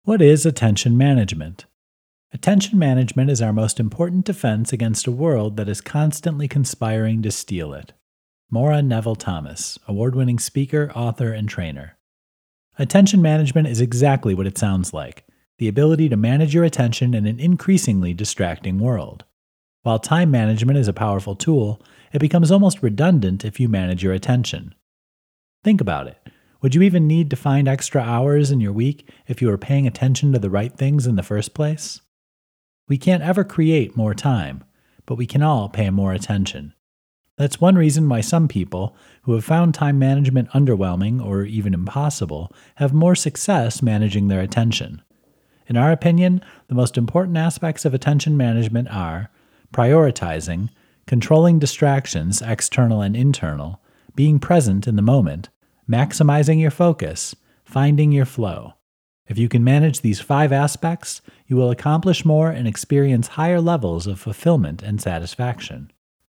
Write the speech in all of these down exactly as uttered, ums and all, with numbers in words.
What is attention management? Attention management is our most important defense against a world that is constantly conspiring to steal it. Maura Neville Thomas, award-winning speaker, author, and trainer. Attention management is exactly what it sounds like, the ability to manage your attention in an increasingly distracting world. While time management is a powerful tool, it becomes almost redundant if you manage your attention. Think about it. Would you even need to find extra hours in your week if you were paying attention to the right things in the first place? We can't ever create more time, but we can all pay more attention. That's one reason why some people, who have found time management underwhelming or even impossible, have more success managing their attention. In our opinion, the most important aspects of attention management are prioritizing, controlling distractions, external and internal, being present in the moment, maximizing your focus, finding your flow. If you can manage these five aspects, you will accomplish more and experience higher levels of fulfillment and satisfaction.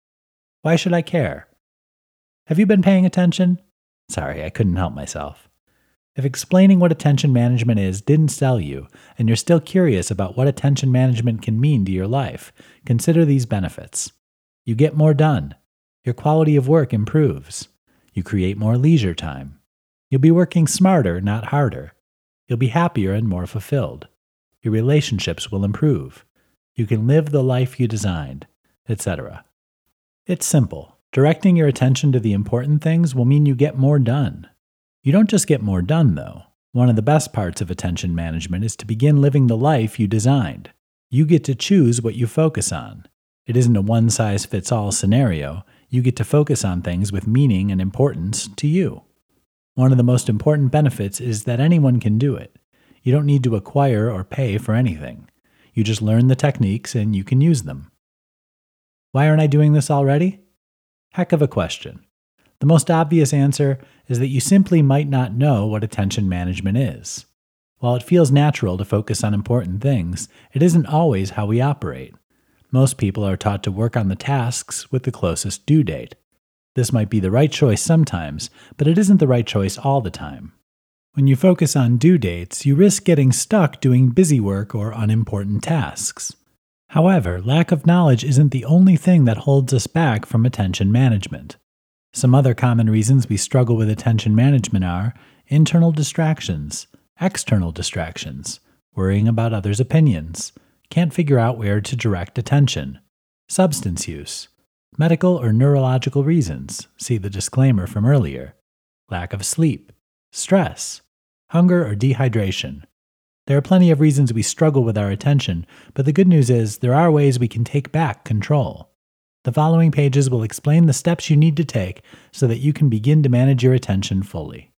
Why should I care? Have you been paying attention? Sorry, I couldn't help myself. If explaining what attention management is didn't sell you, and you're still curious about what attention management can mean to your life, consider these benefits. You get more done. Your quality of work improves. You create more leisure time. You'll be working smarter, not harder. You'll be happier and more fulfilled. Your relationships will improve. You can live the life you designed, et cetera. It's simple. Directing your attention to the important things will mean you get more done. You don't just get more done, though. One of the best parts of attention management is to begin living the life you designed. You get to choose what you focus on. It isn't a one-size-fits-all scenario. You get to focus on things with meaning and importance to you. One of the most important benefits is that anyone can do it. You don't need to acquire or pay for anything. You just learn the techniques and you can use them. Why aren't I doing this already? Heck of a question. The most obvious answer is that you simply might not know what attention management is. While it feels natural to focus on important things, it isn't always how we operate. Most people are taught to work on the tasks with the closest due date. This might be the right choice sometimes, but it isn't the right choice all the time. When you focus on due dates, you risk getting stuck doing busy work or unimportant tasks. However, lack of knowledge isn't the only thing that holds us back from attention management. Some other common reasons we struggle with attention management are internal distractions, external distractions, worrying about others' opinions, can't figure out where to direct attention, substance use, medical or neurological reasons, see the disclaimer from earlier, lack of sleep, stress, hunger or dehydration. There are plenty of reasons we struggle with our attention, but the good news is there are ways we can take back control. The following pages will explain the steps you need to take so that you can begin to manage your attention fully.